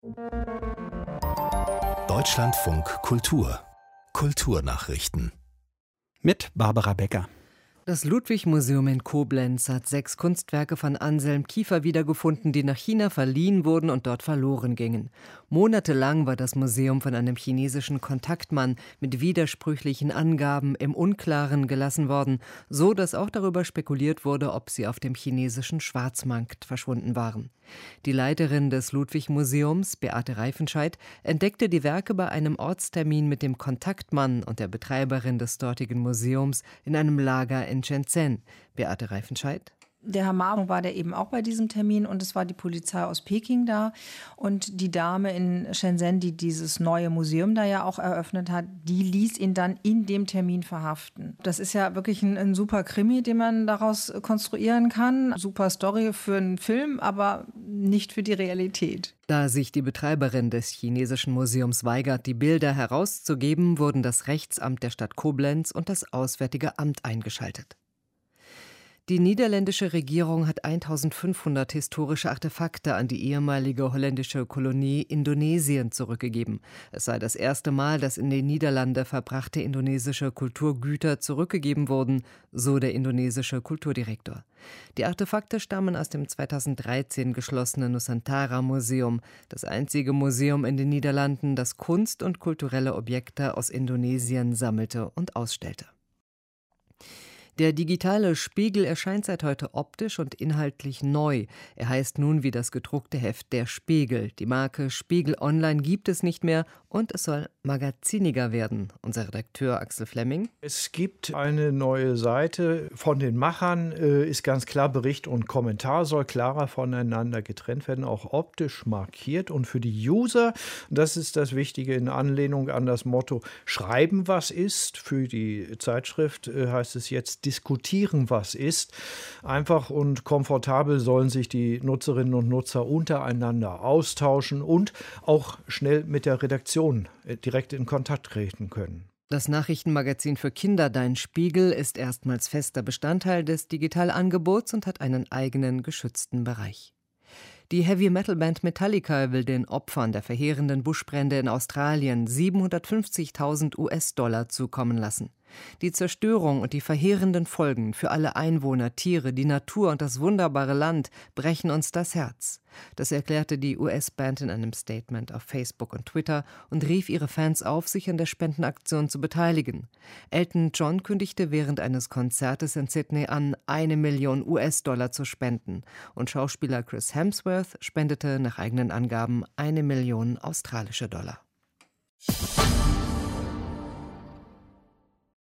Deutschlandfunk Kultur Kulturnachrichten mit Barbara Becker. Das Ludwig-Museum in Koblenz hat 6 Kunstwerke von Anselm Kiefer wiedergefunden, die nach China verliehen wurden und dort verloren gingen. Monatelang war das Museum von einem chinesischen Kontaktmann mit widersprüchlichen Angaben im Unklaren gelassen worden, so dass auch darüber spekuliert wurde, ob sie auf dem chinesischen Schwarzmarkt verschwunden waren. Die Leiterin des Ludwig-Museums, Beate Reifenscheid, entdeckte die Werke bei einem Ortstermin mit dem Kontaktmann und der Betreiberin des dortigen Museums in einem Lager in Shenzhen. Beate Reifenscheid. Der Herr Ma war da eben auch bei diesem Termin und es war die Polizei aus Peking da. Und die Dame in Shenzhen, die dieses neue Museum da ja auch eröffnet hat, die ließ ihn dann in dem Termin verhaften. Das ist ja wirklich ein super Krimi, den man daraus konstruieren kann. Super Story für einen Film, aber nicht für die Realität. Da sich die Betreiberin des chinesischen Museums weigert, die Bilder herauszugeben, wurden das Rechtsamt der Stadt Koblenz und das Auswärtige Amt eingeschaltet. Die niederländische Regierung hat 1500 historische Artefakte an die ehemalige holländische Kolonie Indonesien zurückgegeben. Es sei das erste Mal, dass in den Niederlanden verbrachte indonesische Kulturgüter zurückgegeben wurden, so der indonesische Kulturdirektor. Die Artefakte stammen aus dem 2013 geschlossenen Nusantara-Museum, das einzige Museum in den Niederlanden, das Kunst und kulturelle Objekte aus Indonesien sammelte und ausstellte. Der digitale Spiegel erscheint seit heute optisch und inhaltlich neu. Er heißt nun wie das gedruckte Heft Der Spiegel. Die Marke Spiegel Online gibt es nicht mehr und es soll magaziniger werden. Unser Redakteur Axel Flemming. Es gibt eine neue Seite von den Machern, ist ganz klar, Bericht und Kommentar soll klarer voneinander getrennt werden, auch optisch markiert. Und für die User, das ist das Wichtige in Anlehnung an das Motto Schreiben, was ist. Für die Zeitschrift heißt es jetzt Diskutieren, was ist. Einfach und komfortabel sollen sich die Nutzerinnen und Nutzer untereinander austauschen und auch schnell mit der Redaktion direkt in Kontakt treten können. Das Nachrichtenmagazin für Kinder Dein Spiegel ist erstmals fester Bestandteil des Digitalangebots und hat einen eigenen geschützten Bereich. Die Heavy-Metal-Band Metallica will den Opfern der verheerenden Buschbrände in Australien 750.000 US-Dollar zukommen lassen. Die Zerstörung und die verheerenden Folgen für alle Einwohner, Tiere, die Natur und das wunderbare Land brechen uns das Herz. Das erklärte die US-Band in einem Statement auf Facebook und Twitter und rief ihre Fans auf, sich an der Spendenaktion zu beteiligen. Elton John kündigte während eines Konzertes in Sydney an, 1 Million US-Dollar zu spenden. Und Schauspieler Chris Hemsworth spendete nach eigenen Angaben 1 Million australische Dollar.